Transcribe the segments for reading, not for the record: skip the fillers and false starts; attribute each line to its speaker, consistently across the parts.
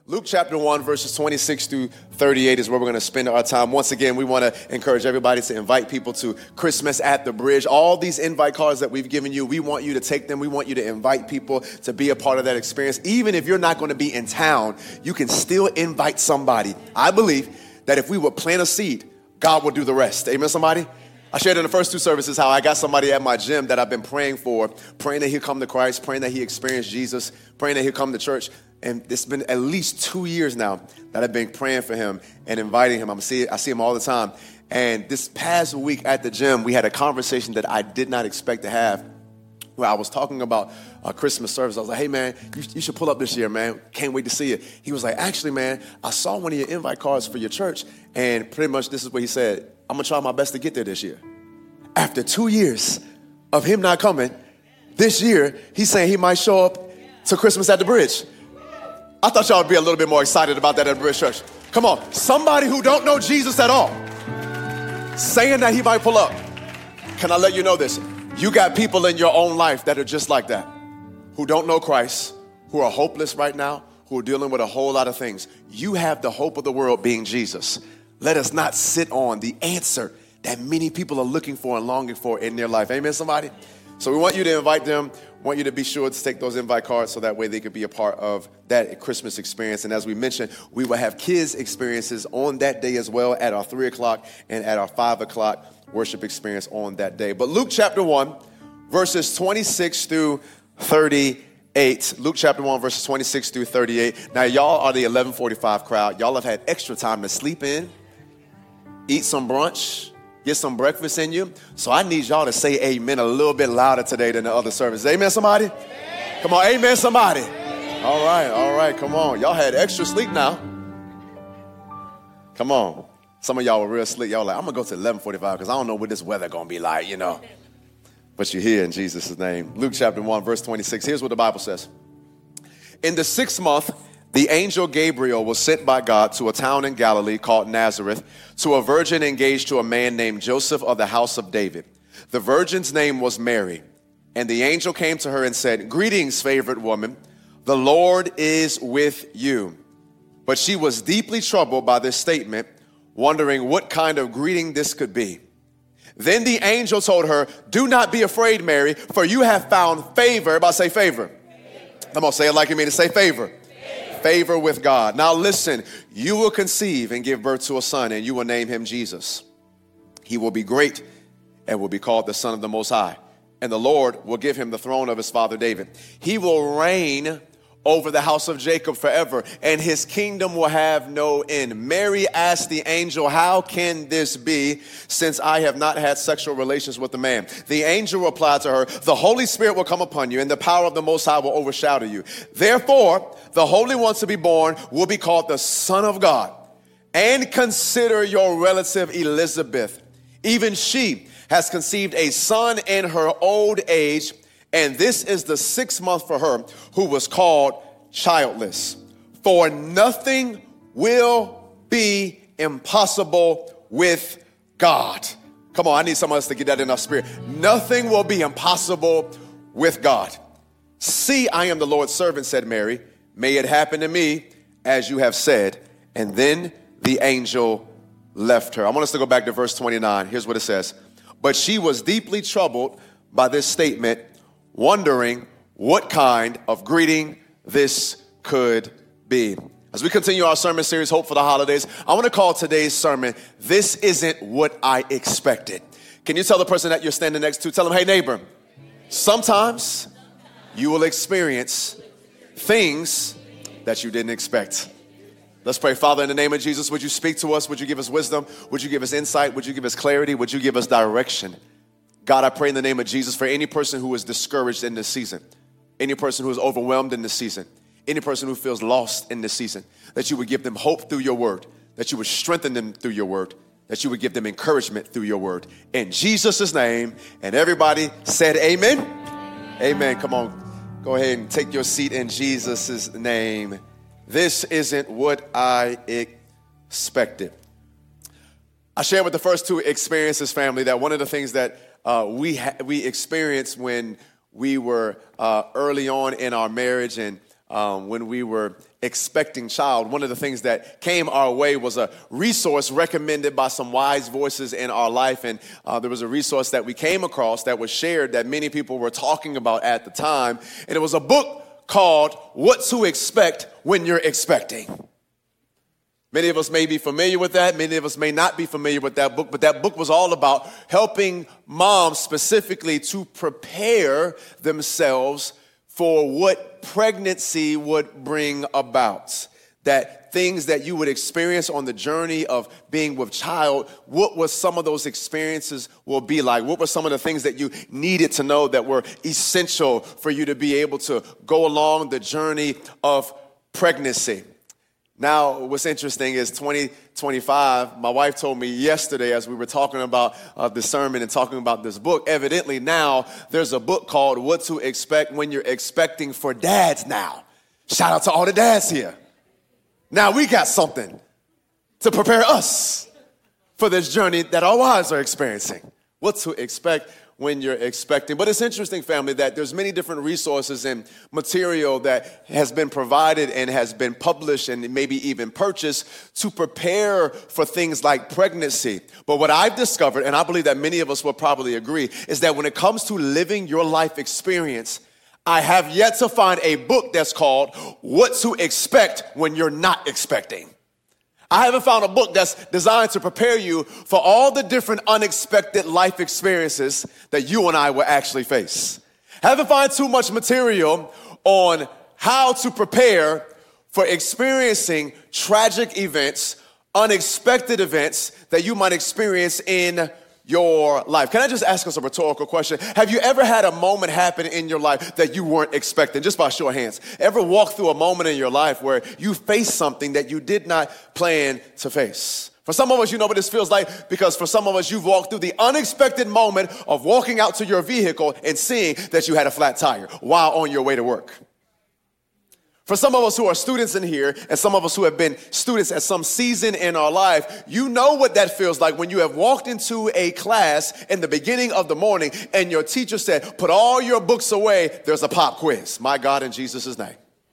Speaker 1: Luke chapter 1, verses 26 through 38 is where we're going to spend our time. Once again, we want to encourage everybody to invite people to Christmas at the Bridge. All these invite cards that we've given you, we want you to take them. We want you to invite people to be a part of that experience. Even if you're not going to be in town, you can still invite somebody. I believe that if we would plant a seed, God will do the rest. Amen, somebody? I shared in the first two services how I got somebody at my gym that I've been praying for, praying that he'll come to Christ, praying that he experience Jesus, praying that he'll come to church. And it's been at least 2 years now that I've been praying for him and inviting him. I see him all the time. And this past week at the gym, we had a conversation that I did not expect to have, where I was talking about a Christmas service. I was like, hey, man, you should pull up this year, man. Can't wait to see you. He was like, actually, man, I saw one of your invite cards for your church. And pretty much this is what he said. I'm going to try my best to get there this year. After 2 years of him not coming, this year, he's saying he might show up to Christmas at the Bridge. I thought y'all would be a little bit more excited about that at the Bridge Church. Come on, somebody who don't know Jesus at all, saying that he might pull up. Can I let you know this? You got people in your own life that are just like that, who don't know Christ, who are hopeless right now, who are dealing with a whole lot of things. You have the hope of the world being Jesus. Let us not sit on the answer that many people are looking for and longing for in their life. Amen, somebody? So we want you to invite them, want you to be sure to take those invite cards so that way they could be a part of that Christmas experience. And as we mentioned, we will have kids experiences on that day as well at our 3 o'clock and at our 5 o'clock worship experience on that day. But Luke chapter 1, verses 26 through 38. Luke chapter 1, verses 26 through 38. Now, y'all are the 11:45 crowd. Y'all have had extra time to sleep in, eat some brunch, get some breakfast in you. So I need y'all to say amen a little bit louder today than the other service. Amen, somebody? Amen. Come on, amen, somebody. Amen. All right, come on. Y'all had extra sleep now. Come on. Some of y'all were real sleep. Y'all were like, I'm going to go to 11:45 because I don't know what this weather going to be like, you know. But you're here in Jesus' name. Luke chapter 1, verse 26. Here's what the Bible says. In the 6th month, the angel Gabriel was sent by God to a town in Galilee called Nazareth to a virgin engaged to a man named Joseph of the house of David. The virgin's name was Mary. And the angel came to her and said, "Greetings, favored woman. The Lord is with you." But she was deeply troubled by this statement, wondering what kind of greeting this could be. Then the angel told her, "Do not be afraid, Mary, for you have found favor." Everybody say favor. Come on, say it like you mean it. Say favor. Favor with God. Now listen, you will conceive and give birth to a son, and you will name him Jesus. He will be great and will be called the Son of the Most High. And the Lord will give him the throne of his father David. He will reign over the house of Jacob forever, and his kingdom will have no end. Mary asked the angel, "How can this be, since I have not had sexual relations with a man?" The angel replied to her, "The Holy Spirit will come upon you, and the power of the Most High will overshadow you. Therefore, the Holy One to be born will be called the Son of God. And consider your relative Elizabeth. Even she has conceived a son in her old age, and this is the 6th month for her who was called childless. For nothing will be impossible with God." Come on, I need someone else to get that in our spirit. Nothing will be impossible with God. "See, I am the Lord's servant," said Mary. "May it happen to me as you have said." And then the angel left her. I want us to go back to verse 29. Here's what it says. But she was deeply troubled by this statement, wondering what kind of greeting this could be. As we continue our sermon series, Hope for the Holidays, I want to call today's sermon, "This Isn't What I Expected." Can you tell the person that you're standing next to, tell them, "Hey neighbor, sometimes you will experience things that you didn't expect." Let's pray. Father, in the name of Jesus, would you speak to us? Would you give us wisdom? Would you give us insight? Would you give us clarity? Would you give us direction? God, I pray in the name of Jesus for any person who is discouraged in this season, any person who is overwhelmed in this season, any person who feels lost in this season, that you would give them hope through your word, that you would strengthen them through your word, that you would give them encouragement through your word. In Jesus' name, and everybody said amen. Amen. Come on, go ahead and take your seat in Jesus' name. This isn't what I expected. I shared with the first two experiences, family, that one of the things that we experienced when we were early on in our marriage, and when we were expecting child. One of the things that came our way was a resource recommended by some wise voices in our life. And there was a resource that we came across that was shared that many people were talking about at the time. And it was a book called What to Expect When You're Expecting. Many of us may be familiar with that. Many of us may not be familiar with that book, but that book was all about helping moms specifically to prepare themselves for what pregnancy would bring about. That things that you would experience on the journey of being with child, what was some of those experiences will be like? What were some of the things that you needed to know that were essential for you to be able to go along the journey of pregnancy? Now, what's interesting is 2025, my wife told me yesterday as we were talking about the sermon and talking about this book, evidently now there's a book called What to Expect When You're Expecting for Dads now. Shout out to all the dads here. Now we got something to prepare us for this journey that our wives are experiencing. What to expect when you're expecting. But it's interesting, family, that there's many different resources and material that has been provided and has been published and maybe even purchased to prepare for things like pregnancy. But what I've discovered, and I believe that many of us will probably agree, is that when it comes to living your life experience, I have yet to find a book that's called What to Expect When You're Not Expecting. I haven't found a book that's designed to prepare you for all the different unexpected life experiences that you and I will actually face. I haven't found too much material on how to prepare for experiencing tragic events, unexpected events that you might experience in your life. Can I just ask us a rhetorical question? Have you ever had a moment happen in your life that you weren't expecting? Just by show of hands. Ever walk through a moment in your life where you faced something that you did not plan to face? For some of us, you know what this feels like, because for some of us, you've walked through the unexpected moment of walking out to your vehicle and seeing that you had a flat tire while on your way to work. For some of us who are students in here, and some of us who have been students at some season in our life, you know what that feels like when you have walked into a class in the beginning of the morning and your teacher said, put all your books away, there's a pop quiz. My God, in Jesus' name.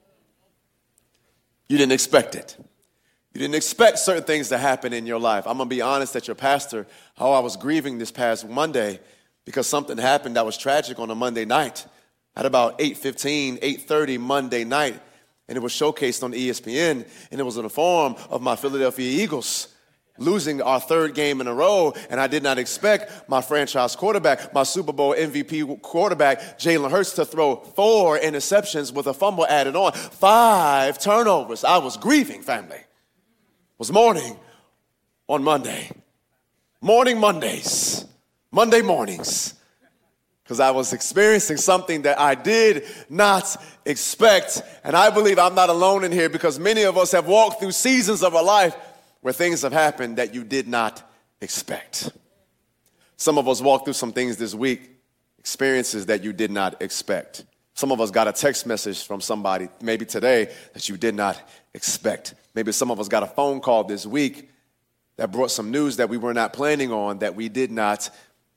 Speaker 1: You didn't expect it. You didn't expect certain things to happen in your life. I'm going to be honest that your pastor, I was grieving this past Monday because something happened that was tragic on a Monday night at about 8:15, 8:30 Monday night. And it was showcased on ESPN, and it was in the form of my Philadelphia Eagles losing our third game in a row. And I did not expect my franchise quarterback, my Super Bowl MVP quarterback, Jalen Hurts, to throw 4 interceptions with a fumble added on, 5 turnovers. I was grieving, family. It was morning on Monday. Morning Mondays. Monday mornings. Because I was experiencing something that I did not expect. And I believe I'm not alone in here, because many of us have walked through seasons of our life where things have happened that you did not expect. Some of us walked through some things this week, experiences that you did not expect. Some of us got a text message from somebody, maybe today, that you did not expect. Maybe some of us got a phone call this week that brought some news that we were not planning on, that we did not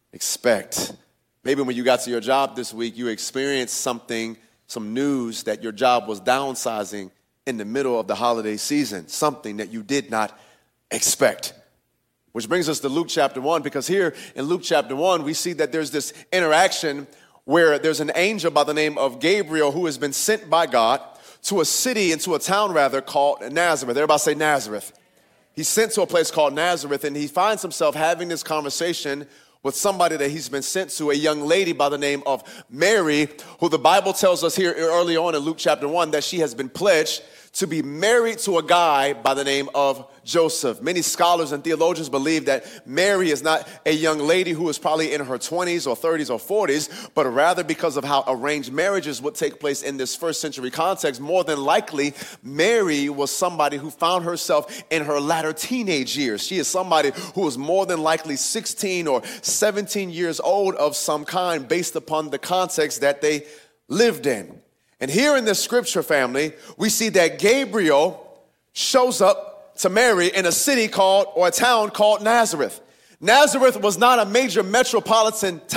Speaker 1: expect. Maybe when you got to your job this week, you experienced something, some news that your job was downsizing in the middle of the holiday season, something that you did not expect. Which brings us to Luke chapter 1, because here in Luke chapter 1, we see that there's this interaction where there's an angel by the name of Gabriel who has been sent by God to a city, into a town rather, called Nazareth. Everybody say Nazareth. He's sent to a place called Nazareth, and he finds himself having this conversation with somebody that he's been sent to, a young lady by the name of Mary, who the Bible tells us here early on in Luke chapter 1 that she has been pledged to be married to a guy by the name of Joseph. Many scholars and theologians believe that Mary is not a young lady who is probably in her 20s or 30s or 40s, but rather because of how arranged marriages would take place in this first century context, more than likely, Mary was somebody who found herself in her latter teenage years. She is somebody who was more than likely 16 or 17 years old of some kind, based upon the context that they lived in. And here in this scripture, family, we see that Gabriel shows up to Mary in a city called, or a town called Nazareth. Nazareth was not a major metropolitan town.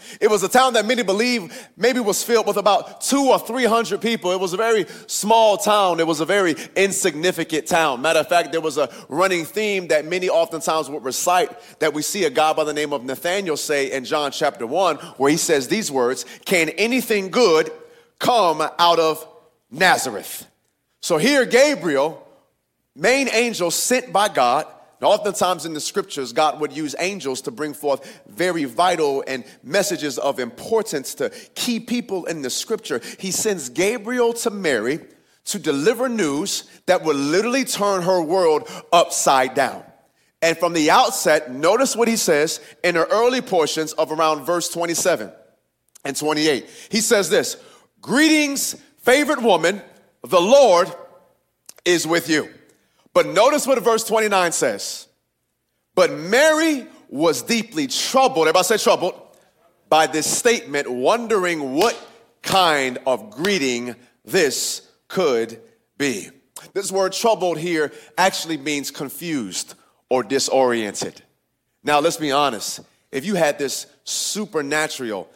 Speaker 1: It was a town that many believe maybe was filled with about 200 or 300 people. It was a very small town. It was a very insignificant town. Matter of fact, there was a running theme that many oftentimes would recite that we see a guy by the name of Nathaniel say in John chapter 1, where he says these words, "Can anything good come out of Nazareth?" So here Gabriel, main angel sent by God. And oftentimes in the scriptures, God would use angels to bring forth very vital and messages of importance to key people in the scripture. He sends Gabriel to Mary to deliver news that would literally turn her world upside down. And from the outset, notice what he says in the early portions of around verse 27 and 28. He says this, "Greetings, favored woman, the Lord is with you." But notice what verse 29 says. "But Mary was deeply troubled," everybody say troubled, "by this statement, wondering what kind of greeting this could be." This word troubled here actually means confused or disoriented. Now, let's be honest. If you had this supernatural,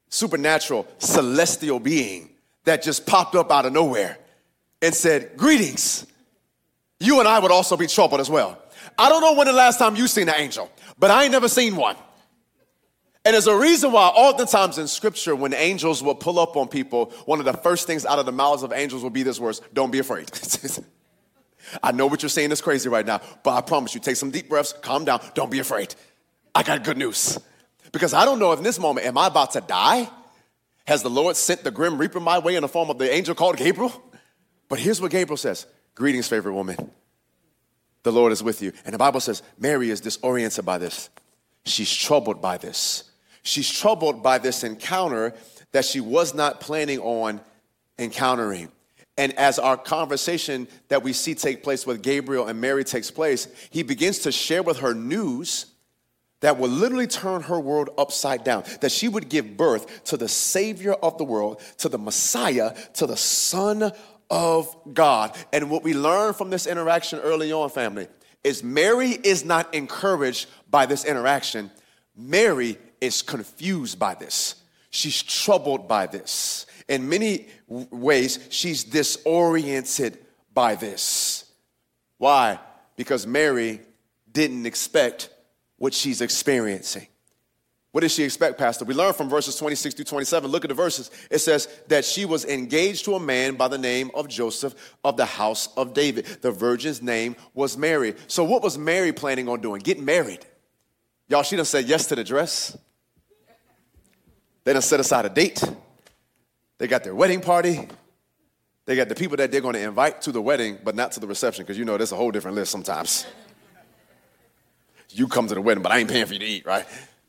Speaker 1: celestial being that just popped up out of nowhere and said, "Greetings," you and I would also be troubled as well. I don't know when the last time you've seen an angel, but I ain't never seen one. And there's a reason why oftentimes in scripture, when angels will pull up on people, one of the first things out of the mouths of angels will be this words, "Don't be afraid." I know what you're saying is crazy right now, but I promise you, take some deep breaths, calm down, don't be afraid. I got good news. Because I don't know if in this moment, am I about to die? Has the Lord sent the grim reaper my way in the form of the angel called Gabriel? But here's what Gabriel says. "Greetings, favorite woman. The Lord is with you." And the Bible says Mary is disoriented by this. She's troubled by this. She's troubled by this encounter that she was not planning on encountering. And as our conversation that we see take place with Gabriel and Mary takes place, he begins to share with her news that will literally turn her world upside down, that she would give birth to the Savior of the world, to the Messiah, to the Son of God. And what we learn from this interaction early on, family, is Mary is not encouraged by this interaction. Mary is confused by this. She's troubled by this. In many ways, she's disoriented by this. Why? Because Mary didn't expect what she's experiencing. What did she expect, Pastor? We learn from verses 26 through 27. Look at the verses. It says that she was engaged to a man by the name of Joseph of the house of David. The virgin's name was Mary. So what was Mary planning on doing? Getting married. Y'all, she done said yes to the dress. They done set aside a date. They got their wedding party. They got the people that they're going to invite to the wedding, but not to the reception, because you know there's a whole different list sometimes. You come to the wedding, but I ain't paying for you to eat, right?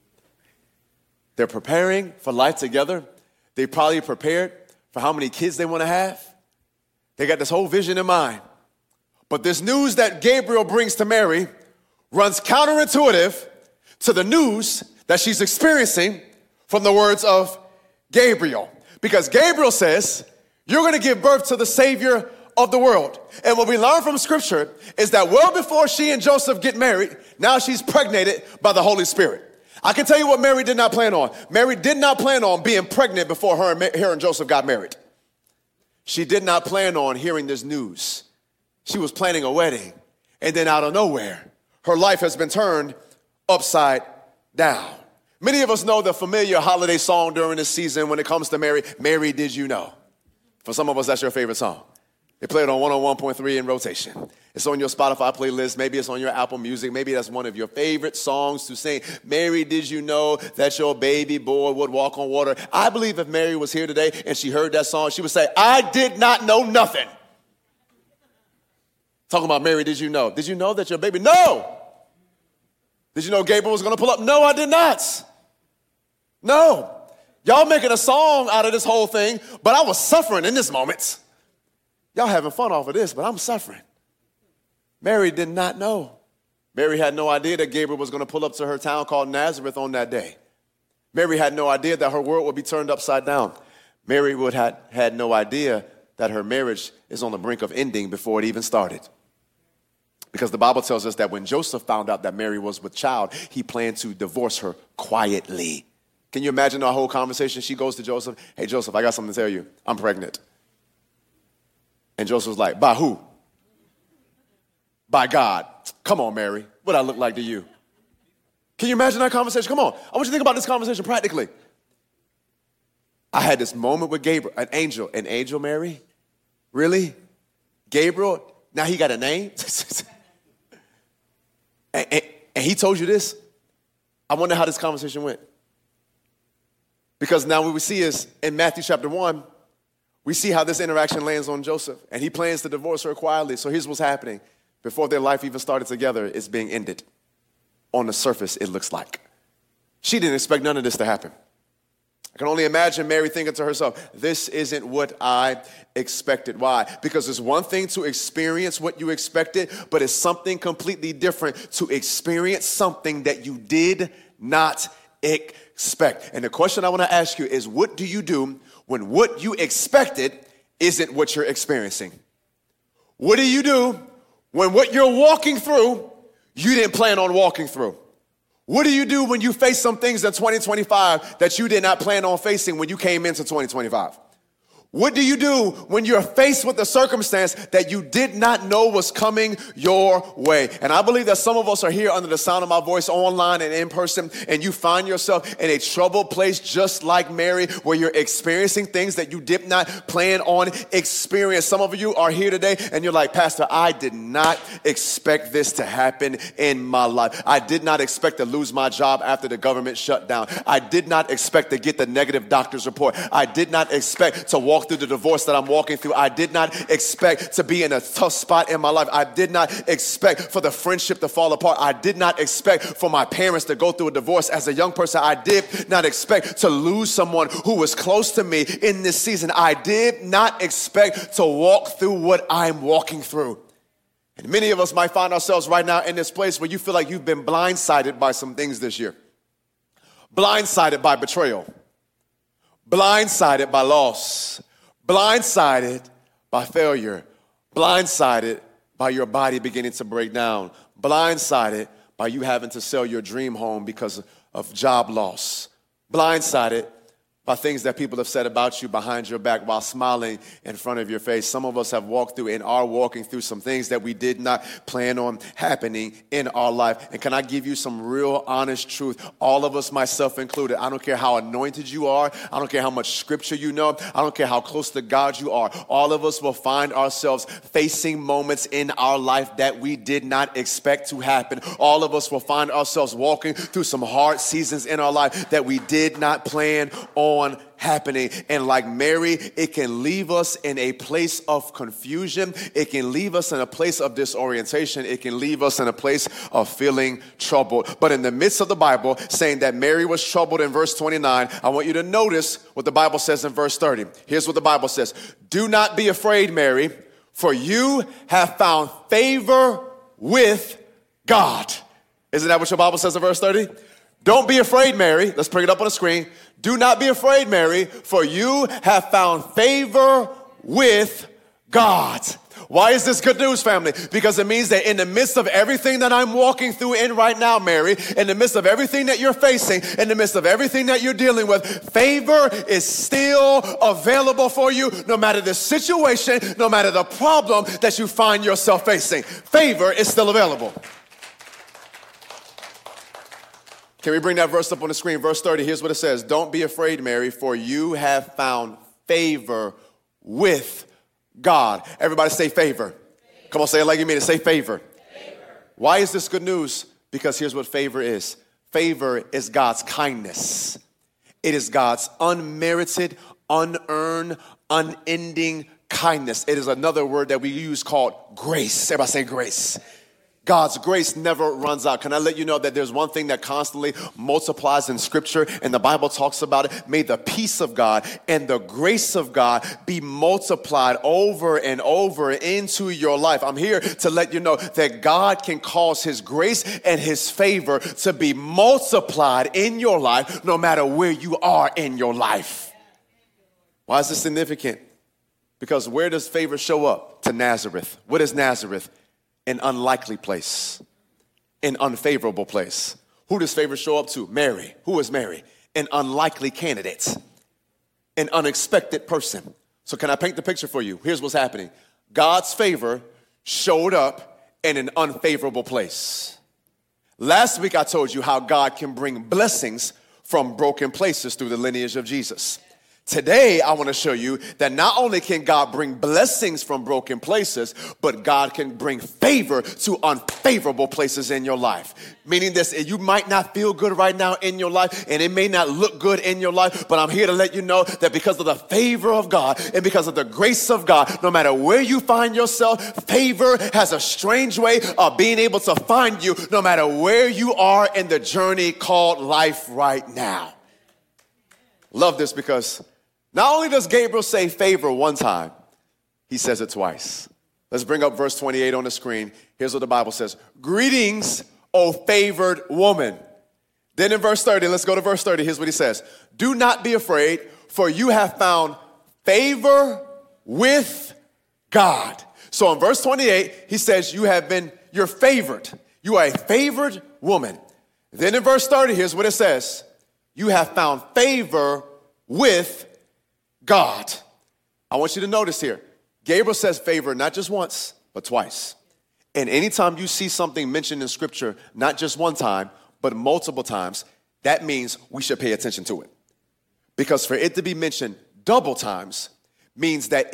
Speaker 1: They're preparing for life together. They probably prepared for how many kids they want to have. They got this whole vision in mind. But this news that Gabriel brings to Mary runs counterintuitive to the news that she's experiencing from the words of Gabriel. Because Gabriel says, you're going to give birth to the Savior of the world. And what we learn from Scripture is that well before she and Joseph get married, now she's pregnated by the Holy Spirit. I can tell you what Mary did not plan on. Mary did not plan on being pregnant before her and Joseph got married. She did not plan on hearing this news. She was planning a wedding. And then out of nowhere, her life has been turned upside down. Many of us know the familiar holiday song during this season when it comes to Mary. Mary, did you know? For some of us, that's your favorite song. They play it on 101.3 in rotation. It's on your Spotify playlist. Maybe it's on your Apple Music. Maybe that's one of your favorite songs to sing. Mary, did you know that your baby boy would walk on water? I believe if Mary was here today and she heard that song, she would say, I did not know nothing. Talking about Mary, did you know? Did you know that your baby? No. Did you know Gabriel was going to pull up? No, I did not. No. Y'all making a song out of this whole thing, but I was suffering in this moment. Y'all having fun off of this, but I'm suffering. Mary did not know. Mary had no idea that Gabriel was going to pull up to her town called Nazareth on that day. Mary had no idea that her world would be turned upside down. Mary would have had no idea that her marriage is on the brink of ending before it even started. Because the Bible tells us that when Joseph found out that Mary was with child, he planned to divorce her quietly. Can you imagine our whole conversation? She goes to Joseph. Hey, Joseph, I got something to tell you. I'm pregnant. And Joseph's like, by who? By God. Come on, Mary. What I look like to you? Can you imagine that conversation? Come on. I want you to think about this conversation practically. I had this moment with Gabriel, an angel, Mary? Really? Gabriel? Now he got a name? and he told you this? I wonder how this conversation went. Because now what we see is in Matthew chapter 1, we see how this interaction lands on Joseph. And he plans to divorce her quietly. So here's what's happening. Before their life even started together, it's being ended. On the surface, it looks like. She didn't expect none of this to happen. I can only imagine Mary thinking to herself, this isn't what I expected. Why? Because it's one thing to experience what you expected, but it's something completely different to experience something that you did not expect. And the question I want to ask you is, what do you do when what you expected isn't what you're experiencing? What do you do when what you're walking through, you didn't plan on walking through? What do you do when you face some things in 2025 that you did not plan on facing when you came into 2025? What do you do when you're faced with a circumstance that you did not know was coming your way? And I believe that some of us are here under the sound of my voice, online and in person, and you find yourself in a troubled place just like Mary, where you're experiencing things that you did not plan on experience. Some of you are here today and you're like, Pastor, I did not expect this to happen in my life. I did not expect to lose my job after the government shut down. I did not expect to get the negative doctor's report. I did not expect to walk through the divorce that I'm walking through. I did not expect to be in a tough spot in my life. I did not expect for the friendship to fall apart. I did not expect for my parents to go through a divorce. As a young person, I did not expect to lose someone who was close to me in this season. I did not expect to walk through what I'm walking through. And many of us might find ourselves right now in this place where you feel like you've been blindsided by some things this year. Blindsided by betrayal. Blindsided by loss. Blindsided by failure, blindsided by your body beginning to break down, blindsided by you having to sell your dream home because of job loss, blindsided by things that people have said about you behind your back while smiling in front of your face. Some of us have walked through and are walking through some things that we did not plan on happening in our life. And can I give you some real honest truth? All of us, myself included, I don't care how anointed you are. I don't care how much scripture you know. I don't care how close to God you are. All of us will find ourselves facing moments in our life that we did not expect to happen. All of us will find ourselves walking through some hard seasons in our life that we did not plan on happening. And like Mary, it can leave us in a place of confusion. It can leave us in a place of disorientation. It can leave us in a place of feeling troubled. But in the midst of the Bible saying that Mary was troubled in verse 29, I want you to notice what the Bible says in verse 30. Here's what the Bible says. Do not be afraid, Mary, for you have found favor with God. Isn't that what your Bible says in verse 30? Don't be afraid, Mary. Let's bring it up on the screen. Do not be afraid, Mary, for you have found favor with God. Why is this good news, family? Because it means that in the midst of everything that I'm walking through in right now, Mary, in the midst of everything that you're facing, in the midst of everything that you're dealing with, favor is still available for you, no matter the situation, no matter the problem that you find yourself facing. Favor is still available. Can we bring that verse up on the screen? Verse 30, here's what it says. Don't be afraid, Mary, for you have found favor with God. Everybody say favor. Come on, say it like you mean it. Say favor. Why is this good news? Because here's what favor is. Favor is God's kindness. It is God's unmerited, unearned, unending kindness. It is another word that we use called grace. Everybody say grace. God's grace never runs out. Can I let you know that there's one thing that constantly multiplies in Scripture, and the Bible talks about it? May the peace of God and the grace of God be multiplied over and over into your life. I'm here to let you know that God can cause His grace and His favor to be multiplied in your life no matter where you are in your life. Why is this significant? Because where does favor show up? To Nazareth. What is Nazareth? An unlikely place, an unfavorable place. Who does favor show up to? Mary. Who is Mary? an unlikely candidate, an unexpected person. So can I paint the picture for you? Here's what's happening. God's favor showed up in an unfavorable place. Last week I told you how God can bring blessings from broken places through the lineage of Jesus. Today, I want to show you that not only can God bring blessings from broken places, but God can bring favor to unfavorable places in your life. Meaning this, you might not feel good right now in your life, and it may not look good in your life, but I'm here to let you know that because of the favor of God and because of the grace of God, no matter where you find yourself, favor has a strange way of being able to find you no matter where you are in the journey called life right now. Love this because not only does Gabriel say favor one time, he says it twice. Let's bring up verse 28 on the screen. Here's what the Bible says. Greetings, O favored woman. Then in verse 30, let's go to verse 30. Here's what he says. Do not be afraid, for you have found favor with God. So in verse 28, he says you're favored. You are a favored woman. Then in verse 30, here's what it says. You have found favor with God. I want you to notice here, Gabriel says favor not just once, but twice. And anytime you see something mentioned in scripture, not just one time, but multiple times, that means we should pay attention to it. Because for it to be mentioned double times means that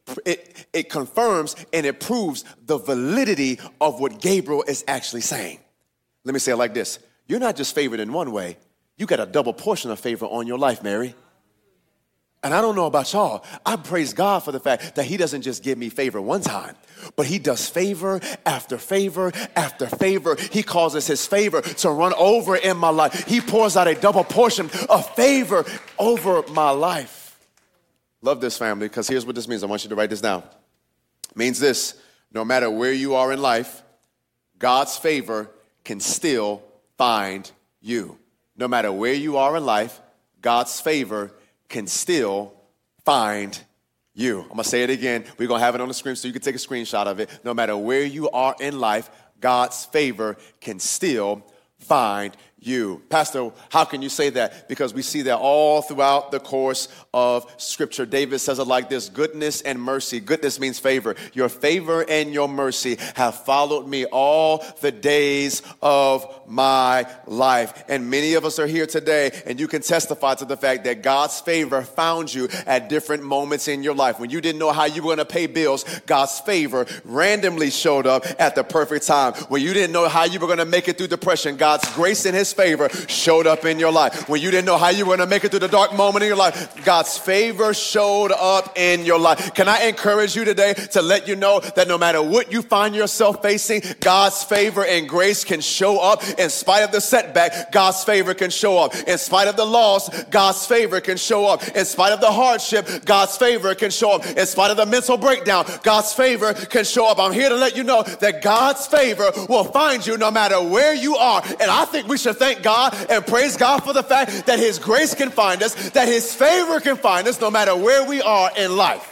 Speaker 1: it confirms and it proves the validity of what Gabriel is actually saying. Let me say it like this. You're not just favored in one way. You got a double portion of favor on your life, Mary. And I don't know about y'all. I praise God for the fact that he doesn't just give me favor one time, but he does favor after favor after favor. He causes his favor to run over in my life. He pours out a double portion of favor over my life. Love this, family, because here's what this means. I want you to write this down. It means this: no matter where you are in life, God's favor can still find you. No matter where you are in life, God's favor can still find you. I'm going to say it again. We're going to have it on the screen so you can take a screenshot of it. No matter where you are in life, God's favor can still find you. Pastor, how can you say that? Because we see that all throughout the course of Scripture. David says it like this: goodness and mercy. Goodness means favor. Your favor and your mercy have followed me all the days of my life. And many of us are here today, and you can testify to the fact that God's favor found you at different moments in your life. When you didn't know how you were going to pay bills, God's favor randomly showed up at the perfect time. When you didn't know how you were going to make it through depression, God's grace and his favor showed up in your life. When you didn't know how you were going to make it through the dark moment in your life, God's favor showed up in your life. Can I encourage you today to let you know that no matter what you find yourself facing, God's favor and grace can show up. In spite of the setback, God's favor can show up. In spite of the loss, God's favor can show up. In spite of the hardship, God's favor can show up. In spite of the mental breakdown, God's favor can show up. I'm here to let you know that God's favor will find you no matter where you are. And I think we should thank God and praise God for the fact that his grace can find us, that his favor can find us no matter where we are in life.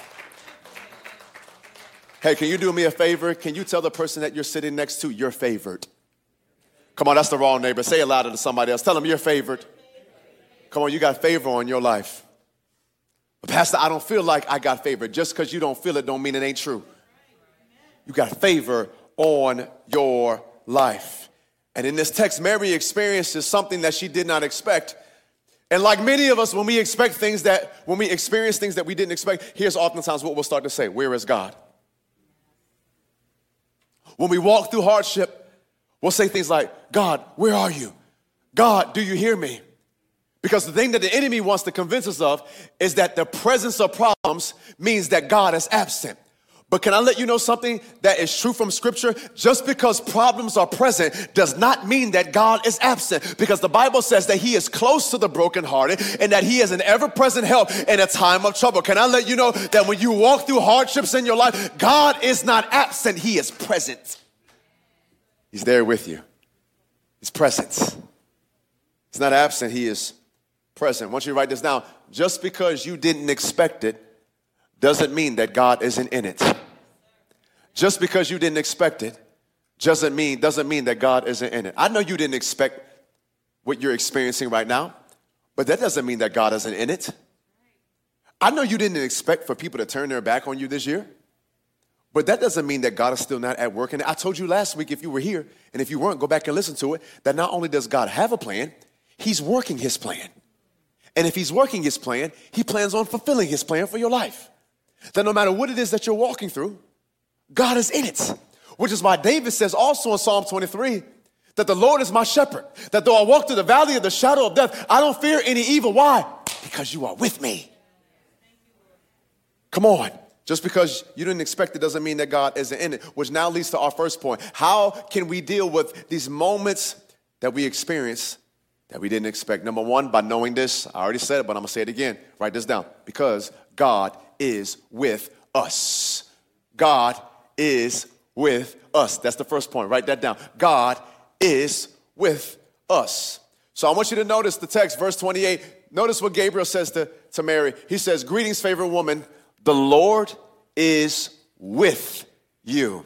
Speaker 1: Hey, can you do me a favor? Can you tell the person that you're sitting next to you're favored? Come on, that's the wrong neighbor. Say it louder to somebody else. Tell them you're favored. Come on, you got favor on your life. But Pastor, I don't feel like I got favor. Just because you don't feel it don't mean it ain't true. You got favor on your life. And in this text, Mary experiences something that she did not expect. And like many of us, when we experience things that we didn't expect, here's oftentimes what we'll start to say: where is God? When we walk through hardship, we'll say things like, God, where are you? God, do you hear me? Because the thing that the enemy wants to convince us of is that the presence of problems means that God is absent. But can I let you know something that is true from Scripture? Just because problems are present does not mean that God is absent, because the Bible says that he is close to the brokenhearted and that he is an ever-present help in a time of trouble. Can I let you know that when you walk through hardships in your life, God is not absent, he is present. He's there with you. He's present. He's not absent, he is present. I want you to write this down. Just because you didn't expect it doesn't mean that God isn't in it. Just because you didn't expect it doesn't mean that God isn't in it. I know you didn't expect what you're experiencing right now, But that doesn't mean that God isn't in it. I know you didn't expect for people to turn their back on you this year, but that doesn't mean that God is still not at work. And I told you last week, if you were here, and if you weren't, go back and listen to it, that not only does God have a plan, he's working his plan. And if he's working his plan, he plans on fulfilling his plan for your life. That no matter what it is that you're walking through, God is in it. Which is why David says also in Psalm 23, that the Lord is my shepherd, that though I walk through the valley of the shadow of death, I don't fear any evil. Why? Because you are with me. Come on. Just because you didn't expect it doesn't mean that God isn't in it, which now leads to our first point. How can we deal with these moments that we experience that we didn't expect? Number one, by knowing this. I already said it, but I'm going to say it again. Write this down. Because God is with us. God is with us. That's the first point. Write that down. God is with us. So I want you to notice the text, verse 28. Notice what Gabriel says to Mary. He says, greetings, favored woman. The Lord is with you.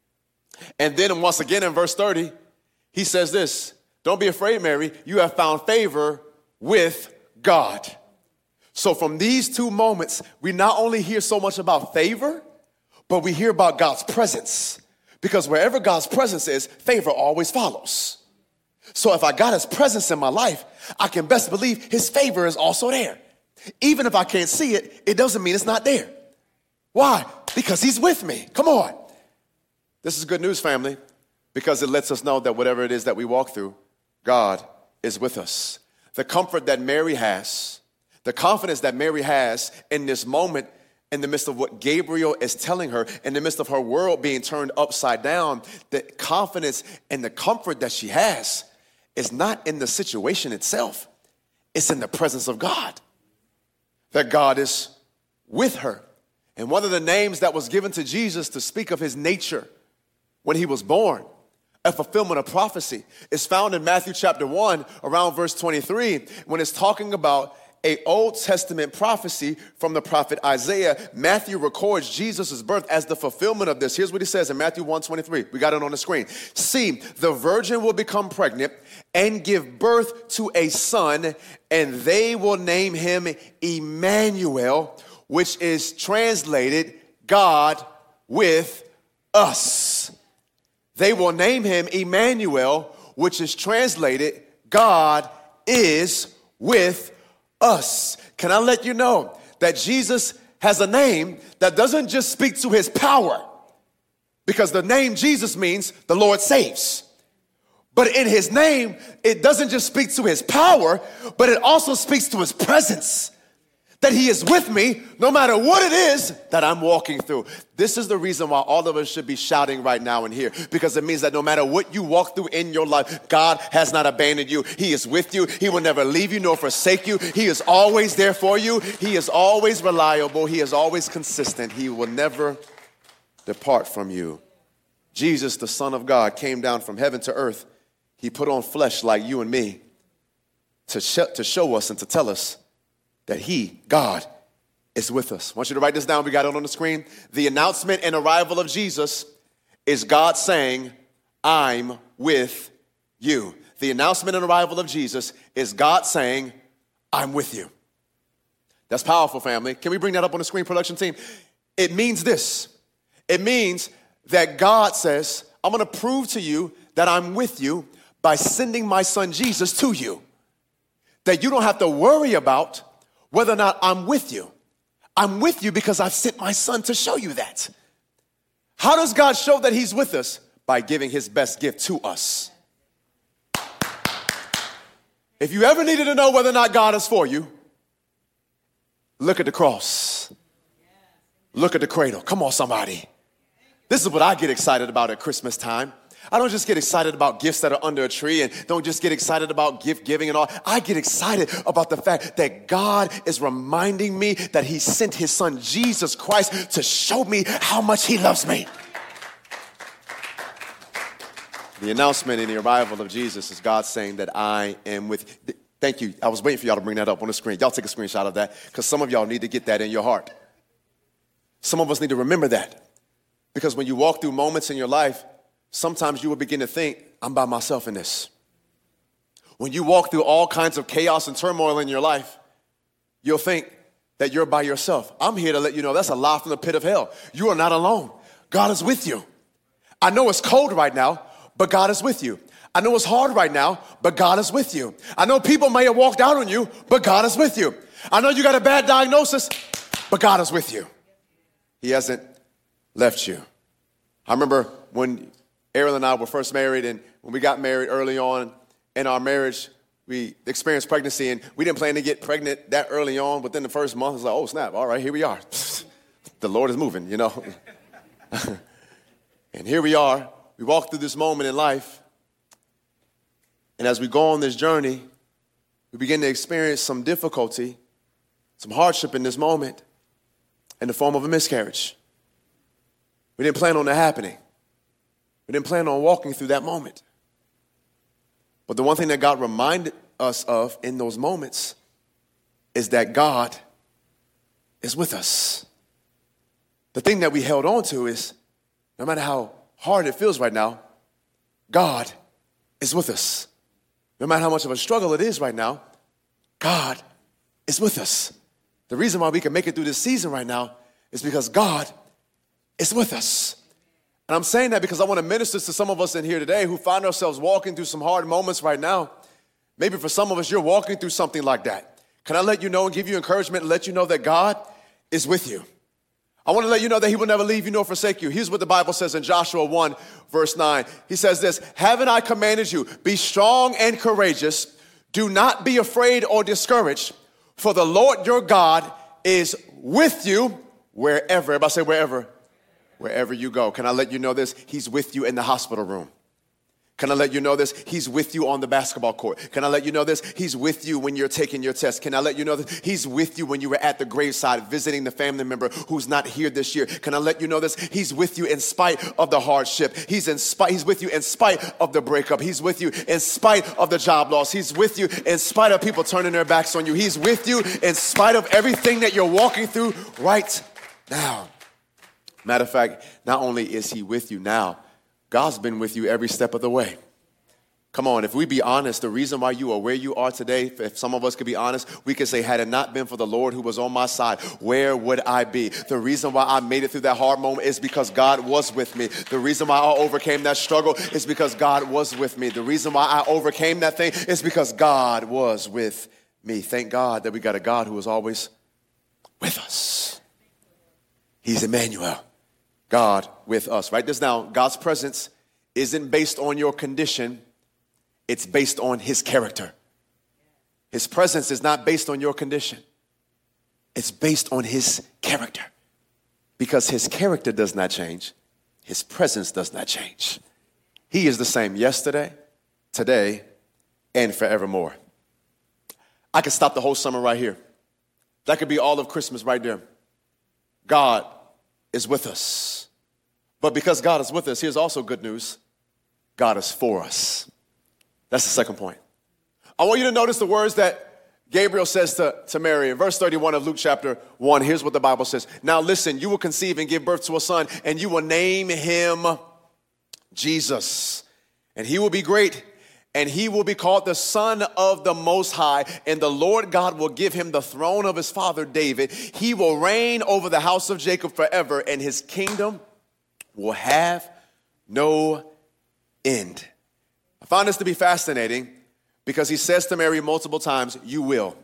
Speaker 1: And then once again in verse 30, he says this, don't be afraid, Mary. You have found favor with God. So from these two moments, we not only hear so much about favor, but we hear about God's presence. Because wherever God's presence is, favor always follows. So if I got his presence in my life, I can best believe his favor is also there. Even if I can't see it, it doesn't mean it's not there. Why? Because he's with me. Come on. This is good news, family, because it lets us know that whatever it is that we walk through, God is with us. The comfort that Mary has, the confidence that Mary has in this moment, in the midst of what Gabriel is telling her, in the midst of her world being turned upside down, the confidence and the comfort that she has is not in the situation itself. It's in the presence of God. That God is with her. And one of the names that was given to Jesus to speak of his nature when he was born, a fulfillment of prophecy, is found in Matthew chapter 1, around verse 23, when it's talking about an Old Testament prophecy from the prophet Isaiah. Matthew records Jesus' birth as the fulfillment of this. Here's what he says in Matthew 1:23. We got it on the screen. See, the virgin will become pregnant and give birth to a son, and they will name him Emmanuel, which is translated God with us. They will name him Emmanuel, which is translated God is with us. Can I let you know that Jesus has a name that doesn't just speak to his power, because the name Jesus means the Lord saves. But in his name, it doesn't just speak to his power, but it also speaks to his presence. That he is with me no matter what it is that I'm walking through. This is the reason why all of us should be shouting right now and here, because it means that no matter what you walk through in your life, God has not abandoned you. He is with you. He will never leave you nor forsake you. He is always there for you. He is always reliable. He is always consistent. He will never depart from you. Jesus, the Son of God, came down from heaven to earth. He put on flesh like you and me to show us and to tell us that he, God, is with us. I want you to write this down. We got it on the screen. The announcement and arrival of Jesus is God saying, I'm with you. The announcement and arrival of Jesus is God saying, I'm with you. That's powerful, family. Can we bring that up on the screen, production team? It means this. It means that God says, I'm going to prove to you that I'm with you by sending my son Jesus to you. That you don't have to worry about whether or not I'm with you. I'm with you because I've sent my son to show you that. How does God show that he's with us? By giving his best gift to us. If you ever needed to know whether or not God is for you, look at the cross. Look at the cradle. Come on, somebody. This is what I get excited about at Christmas time. I don't just get excited about gifts that are under a tree and don't just get excited about gift giving and all. I get excited about the fact that God is reminding me that he sent his son Jesus Christ to show me how much he loves me. The announcement and the arrival of Jesus is God saying that I am with you. Thank you. I was waiting for y'all to bring that up on the screen. Y'all take a screenshot of that because some of y'all need to get that in your heart. Some of us need to remember that because when you walk through moments in your life, sometimes you will begin to think, I'm by myself in this. When you walk through all kinds of chaos and turmoil in your life, you'll think that you're by yourself. I'm here to let you know that's a lie from the pit of hell. You are not alone. God is with you. I know it's cold right now, but God is with you. I know it's hard right now, but God is with you. I know people may have walked out on you, but God is with you. I know you got a bad diagnosis, but God is with you. He hasn't left you. I remember when Ariel and I were first married, and when we got married early on in our marriage, we experienced pregnancy, and we didn't plan to get pregnant that early on. Within the first month, it was like, oh, snap, all right, here we are. The Lord is moving, you know. And here we are. We walk through this moment in life. And as we go on this journey, we begin to experience some difficulty, some hardship in this moment in the form of a miscarriage. We didn't plan on that happening. We didn't plan on walking through that moment. But the one thing that God reminded us of in those moments is that God is with us. The thing that we held on to is, no matter how hard it feels right now, God is with us. No matter how much of a struggle it is right now, God is with us. The reason why we can make it through this season right now is because God is with us. And I'm saying that because I want to minister to some of us in here today who find ourselves walking through some hard moments right now. Maybe for some of us, you're walking through something like that. Can I let you know and give you encouragement and let you know that God is with you? I want to let you know that he will never leave you nor forsake you. Here's what the Bible says in Joshua 1, verse 9. He says this, haven't I commanded you, be strong and courageous. Do not be afraid or discouraged, for the Lord your God is with you wherever. Everybody say wherever. Wherever you go. Can I let you know this? He's with you in the hospital room. Can I let you know this? He's with you on the basketball court. Can I let you know this? He's with you when you're taking your test. Can I let you know this? He's with you when you were at the graveside visiting the family member who's not here this year. Can I let you know this? He's with you in spite of the hardship. He's with you in spite of the breakup. He's with you in spite of the job loss. He's with you in spite of people turning their backs on you. He's with you in spite of everything that you're walking through right now. Matter of fact, not only is he with you now, God's been with you every step of the way. Come on, if we be honest, the reason why you are where you are today, if some of us could be honest, we could say, had it not been for the Lord who was on my side, where would I be? The reason why I made it through that hard moment is because God was with me. The reason why I overcame that struggle is because God was with me. The reason why I overcame that thing is because God was with me. Thank God that we got a God who is always with us. He's Emmanuel. God with us. Write this down. God's presence isn't based on your condition. It's based on his character. His presence is not based on your condition. It's based on his character. Because his character does not change. His presence does not change. He is the same yesterday, today, and forevermore. I could stop the whole summer right here. That could be all of Christmas right there. God is with us. But because God is with us, here's also good news. God is for us. That's the second point. I want you to notice the words that Gabriel says to Mary. In verse 31 of Luke chapter 1, here's what the Bible says. Now listen, you will conceive and give birth to a son, and you will name him Jesus. And he will be great, and he will be called the Son of the Most High, and the Lord God will give him the throne of his father David. He will reign over the house of Jacob forever, and his kingdom will have no end. I find this to be fascinating because he says to Mary multiple times, you will,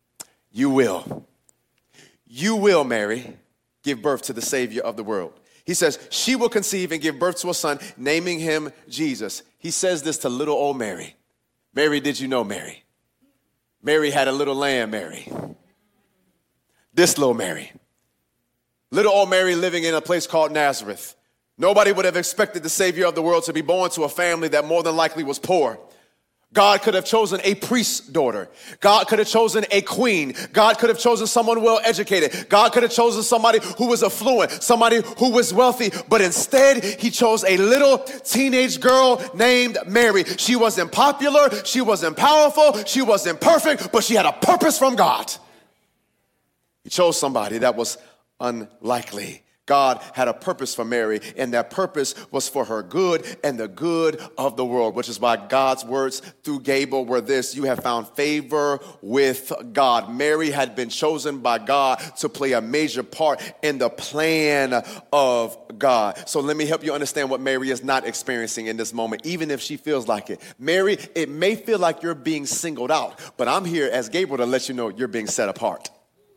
Speaker 1: Mary, give birth to the Savior of the world. He says, she will conceive and give birth to a son, naming him Jesus. He says this to little old Mary. Mary, did you know Mary? Mary had a little lamb, Mary. This little Mary. Little old Mary living in a place called Nazareth. Nobody would have expected the Savior of the world to be born to a family that more than likely was poor. God could have chosen a priest's daughter. God could have chosen a queen. God could have chosen someone well-educated. God could have chosen somebody who was affluent, somebody who was wealthy. But instead, he chose a little teenage girl named Mary. She wasn't popular. She wasn't powerful. She wasn't perfect, but she had a purpose from God. He chose somebody that was unlikely. God had a purpose for Mary, and that purpose was for her good and the good of the world, which is why God's words through Gabriel were this: you have found favor with God. Mary had been chosen by God to play a major part in the plan of God. So let me help you understand what Mary is not experiencing in this moment, even if she feels like it. Mary, it may feel like you're being singled out, but I'm here as Gabriel to let you know you're being set apart.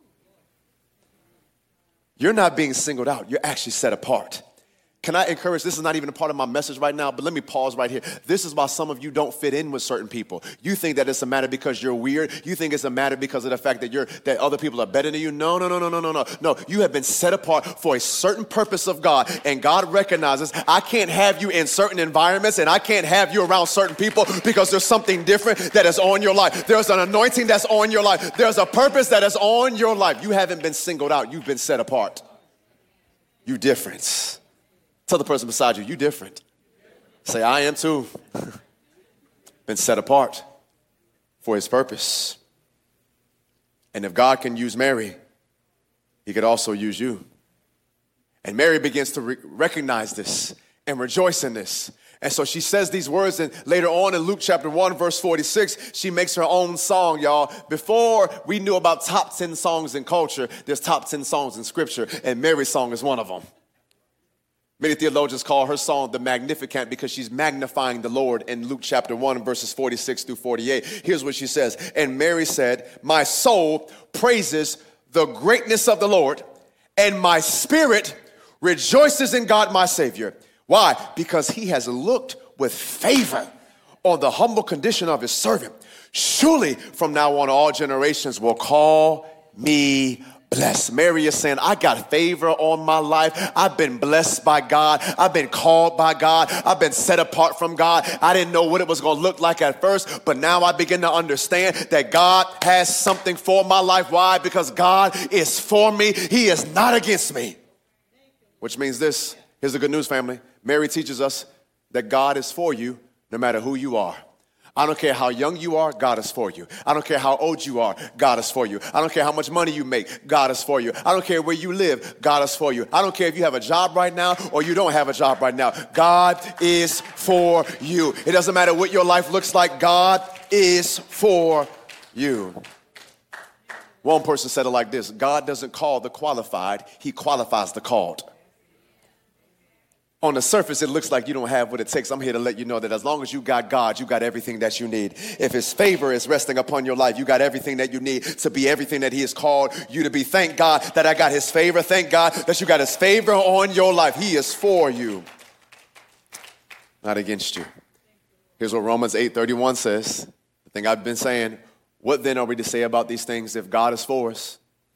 Speaker 1: You're not being singled out. You're actually set apart. Can I encourage, this is not even a part of my message right now, but let me pause right here. This is why some of you don't fit in with certain people. You think that it's a matter because you're weird. You think it's a matter because of the fact that other people are better than you. No. No, you have been set apart for a certain purpose of God, and God recognizes I can't have you in certain environments, and I can't have you around certain people because there's something different that is on your life. There's an anointing that's on your life. There's a purpose that is on your life. You haven't been singled out. You've been set apart. You different. Tell the person beside you, you different. Say, I am too. Been set apart for his purpose. And if God can use Mary, he could also use you. And Mary begins to recognize this and rejoice in this. And so she says these words, and later on in Luke chapter 1, verse 46, she makes her own song, y'all. Before we knew about top 10 songs in culture, there's top 10 songs in scripture, and Mary's song is one of them. Many theologians call her song the Magnificat because she's magnifying the Lord in Luke chapter 1, verses 46 through 48. Here's what she says. And Mary said, my soul praises the greatness of the Lord, and my spirit rejoices in God my Savior. Why? Because he has looked with favor on the humble condition of his servant. Surely from now on all generations will call me blessed. Mary is saying, I got favor on my life. I've been blessed by God. I've been called by God. I've been set apart from God. I didn't know what it was going to look like at first, but now I begin to understand that God has something for my life. Why? Because God is for me. He is not against me. Which means this. Here's the good news, family. Mary teaches us that God is for you no matter who you are. I don't care how young you are, God is for you. I don't care how old you are, God is for you. I don't care how much money you make, God is for you. I don't care where you live, God is for you. I don't care if you have a job right now or you don't have a job right now. God is for you. It doesn't matter what your life looks like, God is for you. One person said it like this: God doesn't call the qualified, he qualifies the called. On the surface, it looks like you don't have what it takes. I'm here to let you know that as long as you got God, you got everything that you need. If his favor is resting upon your life, you got everything that you need to be everything that he has called you to be. Thank God that I got his favor. Thank God that you got his favor on your life. He is for you, not against you. Here's what Romans 8:31 says. The thing I've been saying, what then are we to say about these things? If God is for us,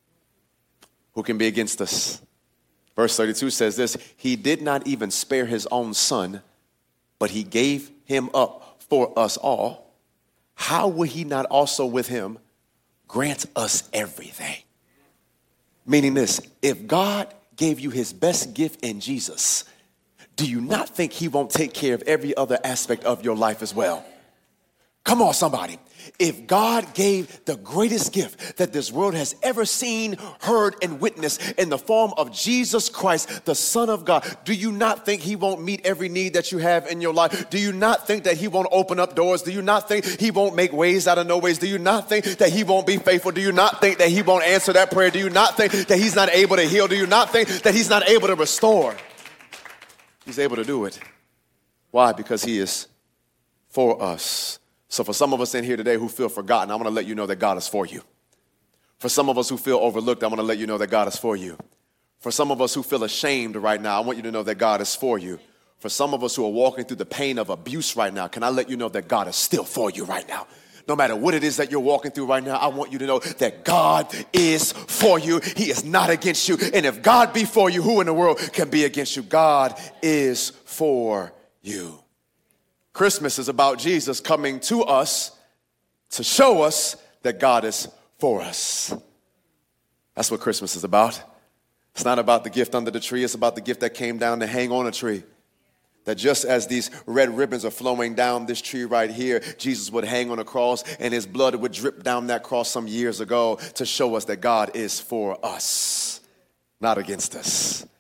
Speaker 1: who can be against us? Verse 32 says this: he did not even spare his own son, but he gave him up for us all. How will he not also with him grant us everything? Meaning this: if God gave you his best gift in Jesus, do you not think he won't take care of every other aspect of your life as well? Come on, somebody. If God gave the greatest gift that this world has ever seen, heard, and witnessed in the form of Jesus Christ, the Son of God, do you not think he won't meet every need that you have in your life? Do you not think that he won't open up doors? Do you not think he won't make ways out of no ways? Do you not think that he won't be faithful? Do you not think that he won't answer that prayer? Do you not think that he's not able to heal? Do you not think that he's not able to restore? He's able to do it. Why? Because he is for us. So for some of us in here today who feel forgotten, I want to let you know that God is for you. For some of us who feel overlooked, I want to let you know that God is for you. For some of us who feel ashamed right now, I want you to know that God is for you. For some of us who are walking through the pain of abuse right now, can I let you know that God is still for you right now? No matter what it is that you're walking through right now, I want you to know that God is for you. He is not against you. And if God be for you, who in the world can be against you? God is for you. Christmas is about Jesus coming to us to show us that God is for us. That's what Christmas is about. It's not about the gift under the tree. It's about the gift that came down to hang on a tree. That just as these red ribbons are flowing down this tree right here, Jesus would hang on a cross and his blood would drip down that cross some years ago to show us that God is for us, not against us.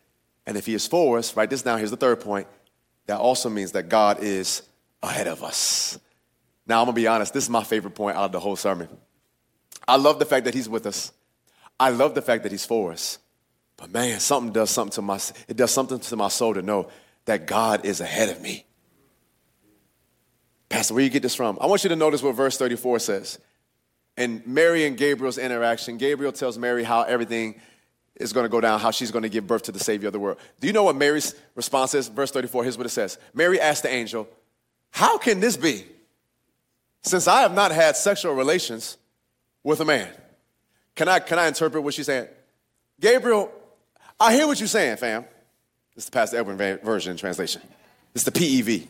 Speaker 1: And if he is for us, write this down, here's the third point, that also means that God is ahead of us. Now, I'm going to be honest, this is my favorite point out of the whole sermon. I love the fact that he's with us. I love the fact that he's for us. But man, something does something to my soul to know that God is ahead of me. Pastor, where you get this from? I want you to notice what verse 34 says. In Mary and Gabriel's interaction, Gabriel tells Mary how everything is going to go down, how she's going to give birth to the Savior of the world. Do you know what Mary's response is? Verse 34, here's what it says. Mary asked the angel, how can this be, since I have not had sexual relations with a man? Can I interpret what she's saying? Gabriel, I hear what you're saying, fam. This is the Pastor Edwin version translation. This is the PEV.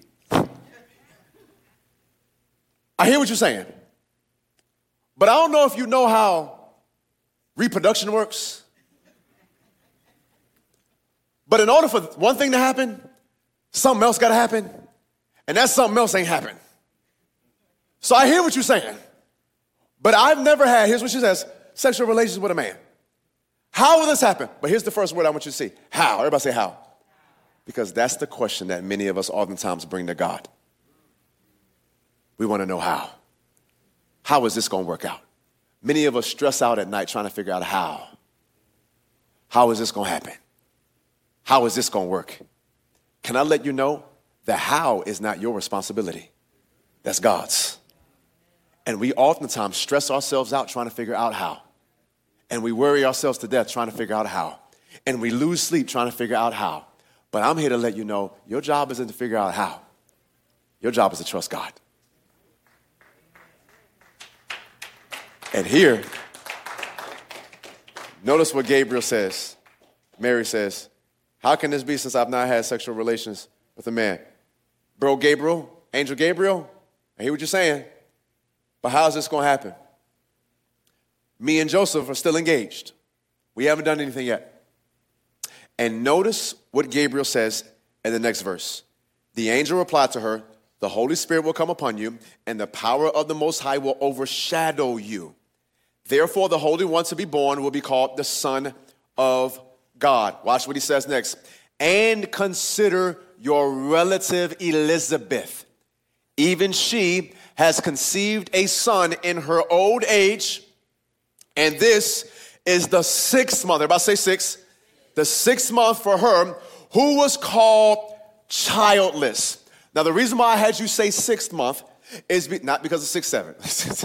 Speaker 1: I hear what you're saying. But I don't know if you know how reproduction works. But in order for one thing to happen, something else got to happen. And that something else ain't happened. So I hear what you're saying. But I've never had, here's what she says, sexual relations with a man. How will this happen? But here's the first word I want you to see. How? Everybody say how. Because that's the question that many of us oftentimes bring to God. We want to know how. How is this going to work out? Many of us stress out at night trying to figure out how. How is this going to happen? How is this going to work? Can I let you know that how is not your responsibility? That's God's. And we oftentimes stress ourselves out trying to figure out how. And we worry ourselves to death trying to figure out how. And we lose sleep trying to figure out how. But I'm here to let you know your job isn't to figure out how. Your job is to trust God. And here, notice what Gabriel says. Mary says, how can this be since I've not had sexual relations with a man? Bro, Gabriel, Angel Gabriel, I hear what you're saying. But how is this going to happen? Me and Joseph are still engaged. We haven't done anything yet. And notice what Gabriel says in the next verse. The angel replied to her, the Holy Spirit will come upon you, and the power of the Most High will overshadow you. Therefore, the Holy One to be born will be called the Son of God. Watch what he says next. And consider your relative Elizabeth. Even she has conceived a son in her old age, and this is the 6th month. Everybody say 6. The 6th month for her, who was called childless. Now, the reason why I had you say 6th month is not because of 6, 7.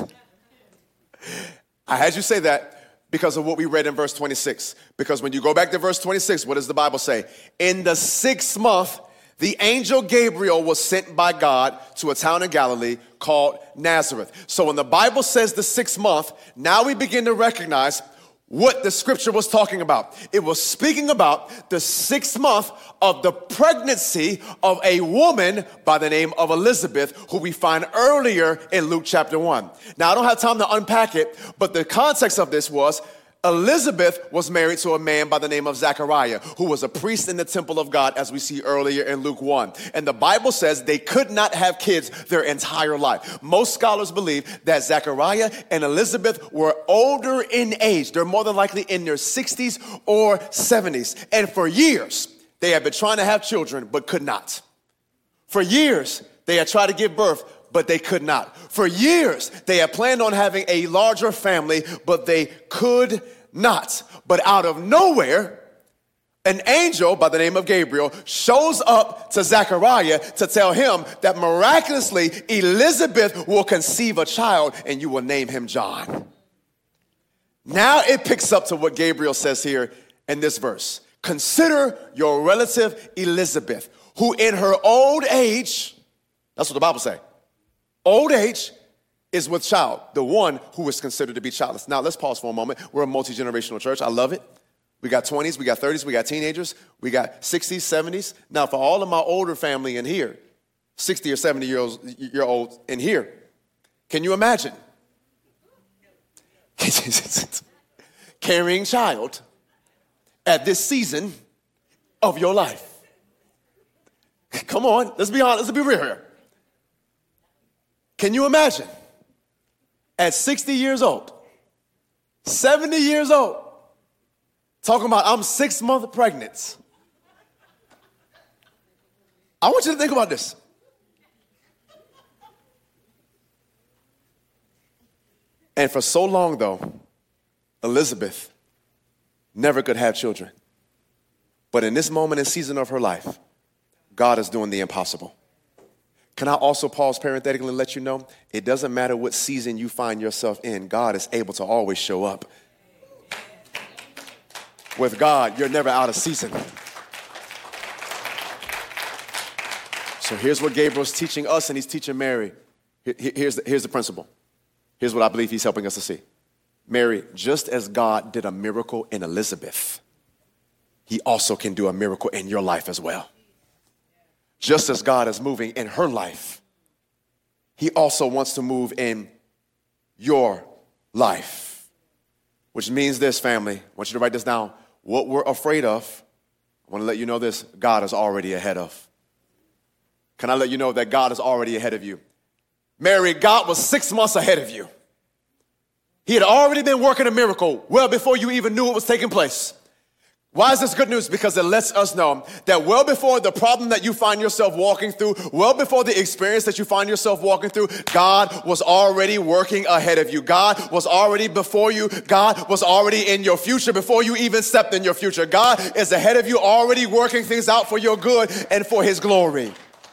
Speaker 1: I had you say that because of what we read in verse 26. Because when you go back to verse 26, what does the Bible say? In the 6th month, the angel Gabriel was sent by God to a town in Galilee called Nazareth. So when the Bible says the 6th month, now we begin to recognize what the scripture was talking about. It was speaking about the 6th month of the pregnancy of a woman by the name of Elizabeth, who we find earlier in Luke chapter 1. Now, I don't have time to unpack it, but the context of this was Elizabeth was married to a man by the name of Zechariah, who was a priest in the temple of God, as we see earlier in Luke 1. And the Bible says they could not have kids their entire life. Most scholars believe that Zechariah and Elizabeth were older in age. They're more than likely in their 60s or 70s. And for years, they had been trying to have children, but could not. For years, they had tried to give birth, but they could not. For years, they had planned on having a larger family, but they could not. But out of nowhere, an angel by the name of Gabriel shows up to Zechariah to tell him that miraculously Elizabeth will conceive a child and you will name him John. Now it picks up to what Gabriel says here in this verse. Consider your relative Elizabeth, who in her old age, that's what the Bible says, old age is with child, the one who is considered to be childless. Now, let's pause for a moment. We're a multi-generational church. I love it. We got 20s, we got 30s, we got teenagers, we got 60s, 70s. Now, for all of my older family in here, 60 or 70 year old in here, can you imagine carrying child at this season of your life? Come on, let's be honest, let's be real here. Can you imagine at 60 years old, 70 years old, talking about I'm 6 months pregnant, I want you to think about this. And for so long, though, Elizabeth never could have children. But in this moment and season of her life, God is doing the impossible. Can I also pause parenthetically and let you know, it doesn't matter what season you find yourself in, God is able to always show up. With God, you're never out of season. So here's what Gabriel's teaching us and he's teaching Mary. Here's the principle. Here's what I believe he's helping us to see. Mary, just as God did a miracle in Elizabeth, he also can do a miracle in your life as well. Just as God is moving in her life, he also wants to move in your life. Which means this, family, I want you to write this down. What we're afraid of, I want to let you know this, God is already ahead of. Can I let you know that God is already ahead of you? Mary, God was 6 months ahead of you. He had already been working a miracle well before you even knew it was taking place. Why is this good news? Because it lets us know that well before the problem that you find yourself walking through, well before the experience that you find yourself walking through, God was already working ahead of you. God was already before you. God was already in your future before you even stepped in your future. God is ahead of you, already working things out for your good and for his glory.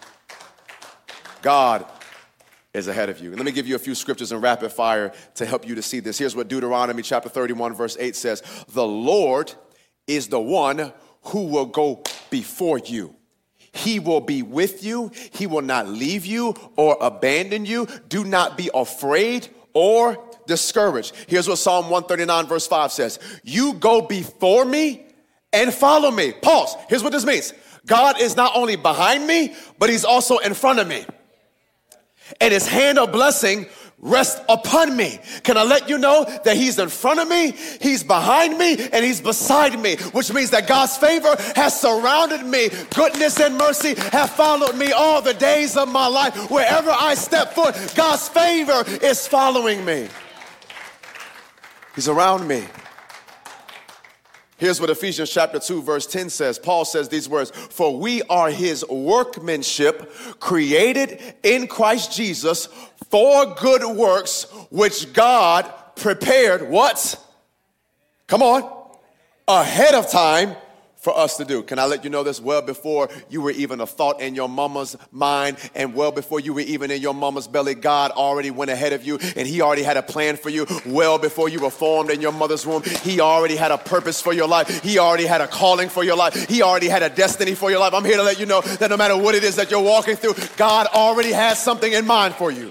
Speaker 1: God is ahead of you. And let me give you a few scriptures in rapid fire to help you to see this. Here's what Deuteronomy chapter 31 verse 8 says. The Lord is the one who will go before you. He will be with you. He will not leave you or abandon you. Do not be afraid or discouraged. Here's what Psalm 139 verse 5 says. You go before me and follow me. Pause. Here's what this means. God is not only behind me, but he's also in front of me. And his hand of blessing rests upon me. Can I let you know that he's in front of me, he's behind me, and he's beside me, which means that God's favor has surrounded me. Goodness and mercy have followed me all the days of my life. Wherever I step foot, God's favor is following me. He's around me. Here's what Ephesians chapter 2 verse 10 says. Paul says these words, for we are his workmanship created in Christ Jesus for good works, which God prepared, what? Come on. Ahead of time for us to do. Can I let you know this? Well before you were even a thought in your mama's mind and well before you were even in your mama's belly, God already went ahead of you and he already had a plan for you. Well before you were formed in your mother's womb, he already had a purpose for your life. He already had a calling for your life. He already had a destiny for your life. I'm here to let you know that no matter what it is that you're walking through, God already has something in mind for you.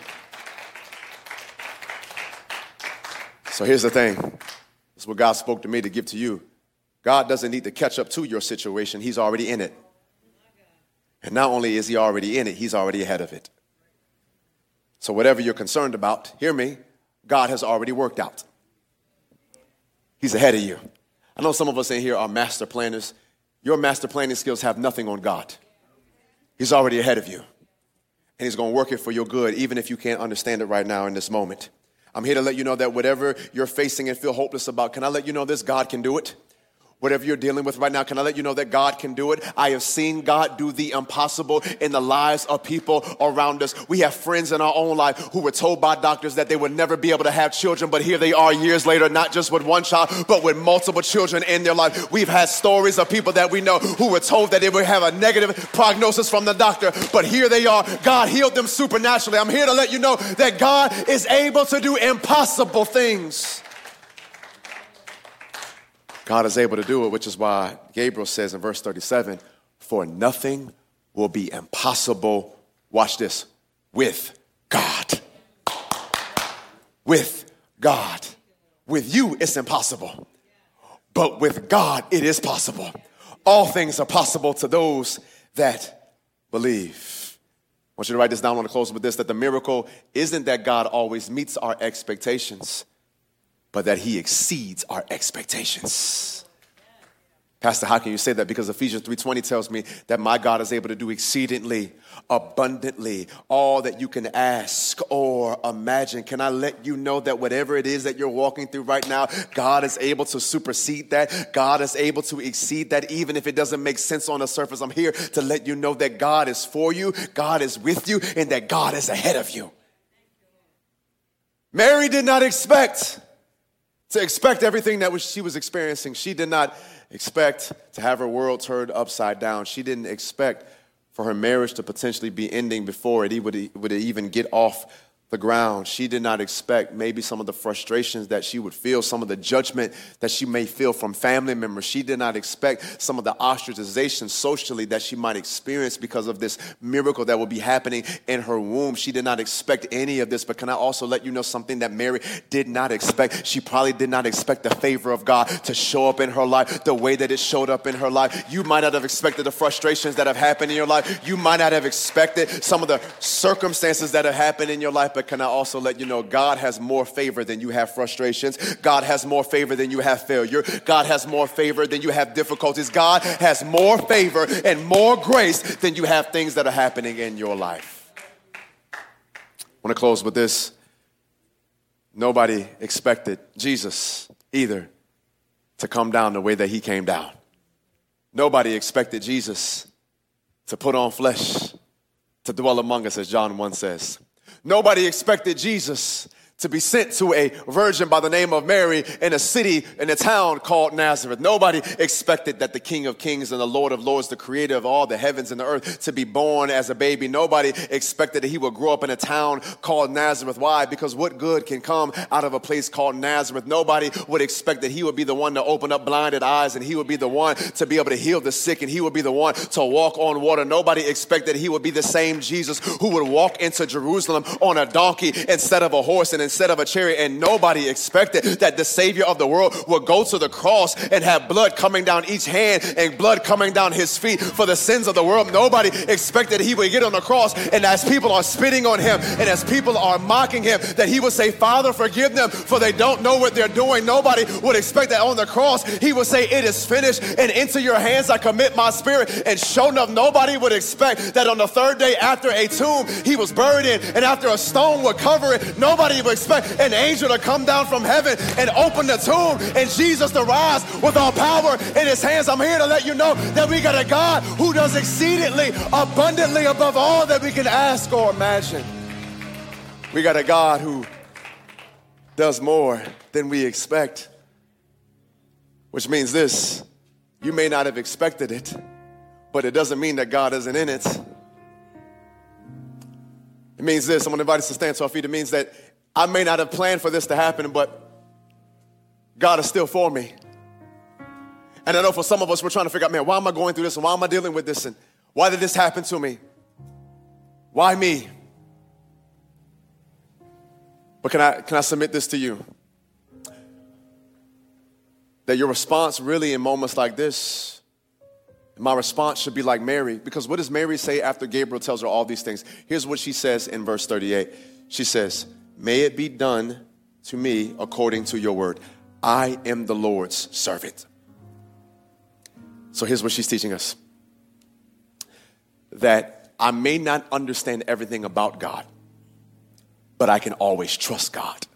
Speaker 1: So here's the thing. This is what God spoke to me to give to you. God doesn't need to catch up to your situation. He's already in it. And not only is he already in it, he's already ahead of it. So whatever you're concerned about, hear me, God has already worked out. He's ahead of you. I know some of us in here are master planners. Your master planning skills have nothing on God. He's already ahead of you. And he's going to work it for your good, even if you can't understand it right now in this moment. I'm here to let you know that whatever you're facing and feel hopeless about, can I let you know this? God can do it. Whatever you're dealing with right now, can I let you know that God can do it? I have seen God do the impossible in the lives of people around us. We have friends in our own life who were told by doctors that they would never be able to have children, but here they are years later, not just with one child, but with multiple children in their life. We've had stories of people that we know who were told that they would have a negative prognosis from the doctor, but here they are. God healed them supernaturally. I'm here to let you know that God is able to do impossible things. God is able to do it, which is why Gabriel says in verse 37, for nothing will be impossible, watch this, with God. With God. With you, it's impossible. But with God, it is possible. All things are possible to those that believe. I want you to write this down. I want to close with this, that the miracle isn't that God always meets our expectations, but that he exceeds our expectations. Pastor, how can you say that? Because Ephesians 3:20 tells me that my God is able to do exceedingly, abundantly, all that you can ask or imagine. Can I let you know that whatever it is that you're walking through right now, God is able to supersede that. God is able to exceed that, even if it doesn't make sense on the surface. I'm here to let you know that God is for you, God is with you, and that God is ahead of you. Mary did not expect everything that she was experiencing. She did not expect to have her world turned upside down. She didn't expect for her marriage to potentially be ending before it would even get off the ground. She did not expect maybe some of the frustrations that she would feel, some of the judgment that she may feel from family members. She did not expect some of the ostracization socially that she might experience because of this miracle that will be happening in her womb. She did not expect any of this, but can I also let you know something that Mary did not expect? She probably did not expect the favor of God to show up in her life the way that it showed up in her life. You might not have expected the frustrations that have happened in your life. You might not have expected some of the circumstances that have happened in your life. But can I also let you know, God has more favor than you have frustrations. God has more favor than you have failure. God has more favor than you have difficulties. God has more favor and more grace than you have things that are happening in your life. I want to close with this. Nobody expected Jesus either to come down the way that he came down. Nobody expected Jesus to put on flesh, to dwell among us, as John 1 says. Nobody expected Jesus to be sent to a virgin by the name of Mary in a city, in a town called Nazareth. Nobody expected that the King of Kings and the Lord of Lords, the creator of all the heavens and the earth, to be born as a baby. Nobody expected that he would grow up in a town called Nazareth. Why? Because what good can come out of a place called Nazareth? Nobody would expect that he would be the one to open up blinded eyes, and he would be the one to be able to heal the sick, and he would be the one to walk on water. Nobody expected he would be the same Jesus who would walk into Jerusalem on a donkey instead of a horse and instead of a chariot. And nobody expected that the Savior of the world would go to the cross and have blood coming down each hand and blood coming down his feet for the sins of the world. Nobody expected he would get on the cross, and as people are spitting on him and as people are mocking him, that he would say, Father, forgive them, for they don't know what they're doing. Nobody would expect that on the cross he would say, it is finished, and into your hands I commit my spirit. And sure enough, nobody would expect that on the third day after a tomb he was buried in, and after a stone would cover it, nobody would expect an angel to come down from heaven and open the tomb and Jesus to rise with all power in his hands. I'm here to let you know that we got a God who does exceedingly abundantly above all that we can ask or imagine. We got a God who does more than we expect, which means this: you may not have expected it, but it doesn't mean that God isn't in it. It means this. I'm going to invite us to stand to our feet. It means that I may not have planned for this to happen, but God is still for me. And I know for some of us, we're trying to figure out, man, why am I going through this? And why am I dealing with this? And why did this happen to me? Why me? But can I submit this to you? That your response really in moments like this, my response should be like Mary. Because what does Mary say after Gabriel tells her all these things? Here's what she says in verse 38. She says, may it be done to me according to your word. I am the Lord's servant. So here's what she's teaching us. That I may not understand everything about God, but I can always trust God.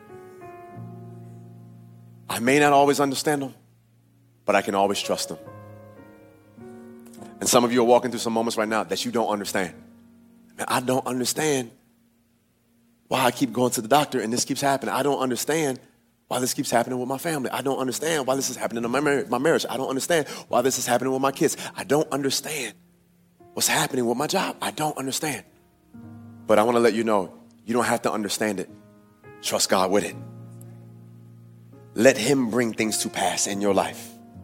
Speaker 1: I may not always understand him, but I can always trust him. And some of you are walking through some moments right now that you don't understand. Man, I don't understand why I keep going to the doctor and this keeps happening. I don't understand why this keeps happening with my family. I don't understand why this is happening in my marriage. I don't understand why this is happening with my kids. I don't understand what's happening with my job. I don't understand. But I want to let you know, you don't have to understand it. Trust God with it. Let him bring things to pass in your life.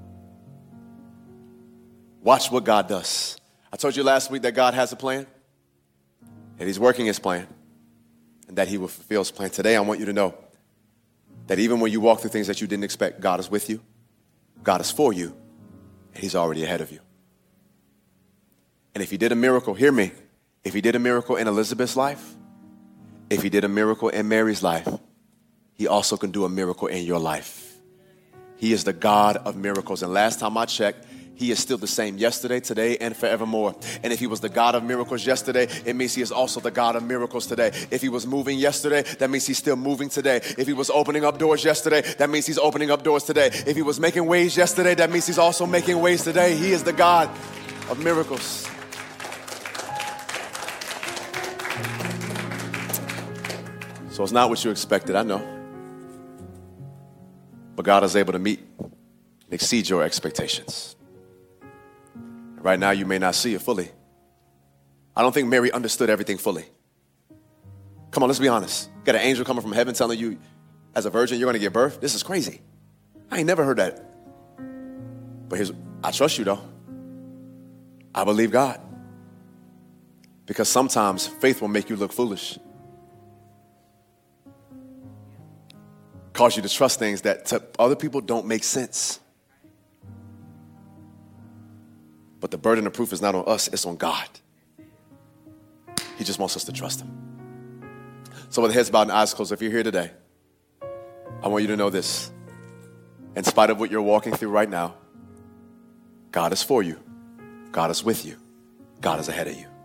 Speaker 1: Watch what God does. I told you last week that God has a plan, and he's working his plan, and that he will fulfill his plan. Today, I want you to know that even when you walk through things that you didn't expect, God is with you, God is for you, and he's already ahead of you. And if he did a miracle, hear me, if he did a miracle in Elizabeth's life, if he did a miracle in Mary's life, he also can do a miracle in your life. He is the God of miracles. And last time I checked, he is still the same yesterday, today, and forevermore. And if he was the God of miracles yesterday, it means he is also the God of miracles today. If he was moving yesterday, that means he's still moving today. If he was opening up doors yesterday, that means he's opening up doors today. If he was making ways yesterday, that means he's also making ways today. He is the God of miracles. So it's not what you expected, I know. But God is able to meet and exceed your expectations. Right now, you may not see it fully. I don't think Mary understood everything fully. Come on, let's be honest. Got an angel coming from heaven telling you, as a virgin, you're going to give birth? This is crazy. I ain't never heard that. But I trust you, though. I believe God. Because sometimes faith will make you look foolish. Cause you to trust things that to other people don't make sense. But the burden of proof is not on us, it's on God. He just wants us to trust him. So with heads bowed and eyes closed, if you're here today, I want you to know this. In spite of what you're walking through right now, God is for you. God is with you. God is ahead of you.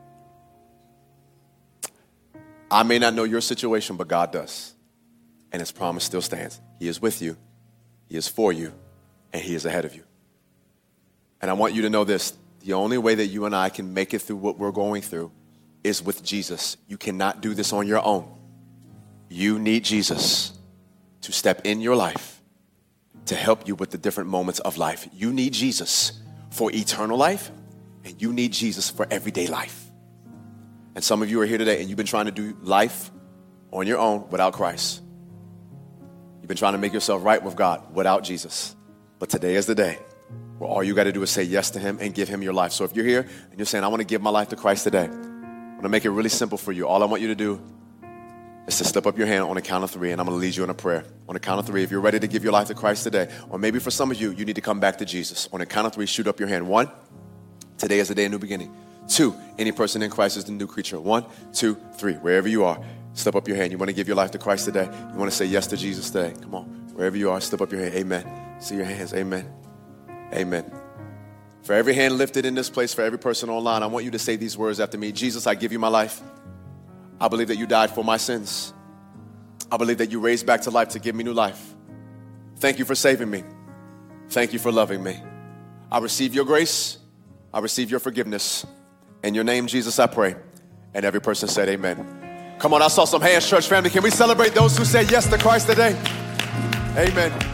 Speaker 1: I may not know your situation, but God does. And his promise still stands. He is with you. He is for you. And he is ahead of you. And I want you to know this. The only way that you and I can make it through what we're going through is with Jesus. You cannot do this on your own. You need Jesus to step in your life to help you with the different moments of life. You need Jesus for eternal life, and you need Jesus for everyday life. And some of you are here today, and you've been trying to do life on your own without Christ. You've been trying to make yourself right with God without Jesus. But today is the day where all you got to do is say yes to him and give him your life. So if you're here and you're saying, I want to give my life to Christ today, I'm going to make it really simple for you. All I want you to do is to slip up your hand on the count of 3, and I'm going to lead you in a prayer. On the count of 3, if you're ready to give your life to Christ today, or maybe for some of you, you need to come back to Jesus. On the count of 3, shoot up your hand. 1, today is the day of new beginning. 2, any person in Christ is the new creature. 1, 2, 3, wherever you are, slip up your hand. You want to give your life to Christ today? You want to say yes to Jesus today? Come on, wherever you are, slip up your hand. Amen. See your hands. Amen. Amen. For every hand lifted in this place, for every person online, I want you to say these words after me. Jesus, I give you my life. I believe that you died for my sins. I believe that you raised back to life to give me new life. Thank you for saving me. Thank you for loving me. I receive your grace. I receive your forgiveness. In your name, Jesus, I pray. And every person said amen. Come on, I saw some hands, church family. Can we celebrate those who said yes to Christ today? Amen.